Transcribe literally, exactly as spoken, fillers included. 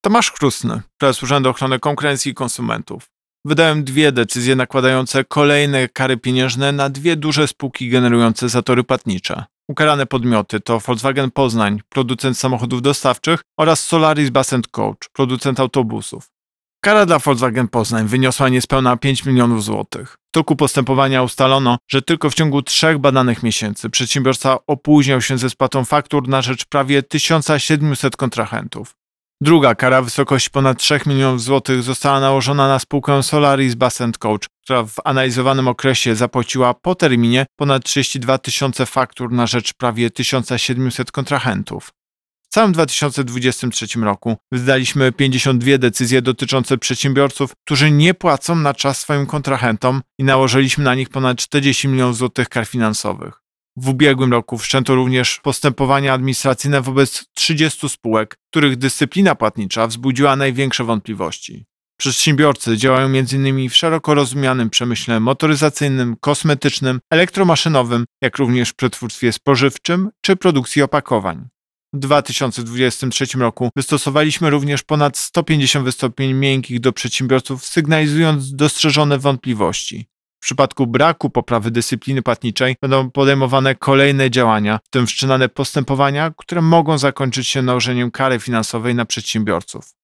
Tomasz Chrustny, prezes Urzędu Ochrony Konkurencji i Konsumentów. Wydałem dwie decyzje nakładające kolejne kary pieniężne na dwie duże spółki generujące zatory płatnicze. Ukarane podmioty to Volkswagen Poznań, producent samochodów dostawczych, oraz Solaris Bus and Coach, producent autobusów. Kara dla Volkswagen Poznań wyniosła niespełna pięć milionów złotych. W toku postępowania ustalono, że tylko w ciągu trzech badanych miesięcy przedsiębiorca opóźniał się ze spłatą faktur na rzecz prawie tysiąc siedemset kontrahentów. Druga kara w wysokości ponad trzech milionów złotych została nałożona na spółkę Solaris Bus and Coach, która w analizowanym okresie zapłaciła po terminie ponad trzydzieści dwa tysiące faktur na rzecz prawie tysiąc siedemset kontrahentów. W całym dwa tysiące dwudziestym trzecim roku wydaliśmy pięćdziesiąt dwie decyzje dotyczące przedsiębiorców, którzy nie płacą na czas swoim kontrahentom i nałożyliśmy na nich ponad czterdzieści milionów złotych kar finansowych. W ubiegłym roku wszczęto również postępowania administracyjne wobec trzydziestu spółek, których dyscyplina płatnicza wzbudziła największe wątpliwości. Przedsiębiorcy działają między innymi w szeroko rozumianym przemyśle motoryzacyjnym, kosmetycznym, elektromaszynowym, jak również w przetwórstwie spożywczym czy produkcji opakowań. W dwa tysiące dwudziestym trzecim roku wystosowaliśmy również ponad sto pięćdziesiąt wystąpień miękkich do przedsiębiorców, sygnalizując dostrzeżone wątpliwości. W przypadku braku poprawy dyscypliny płatniczej będą podejmowane kolejne działania, w tym wszczynane postępowania, które mogą zakończyć się nałożeniem kary finansowej na przedsiębiorców.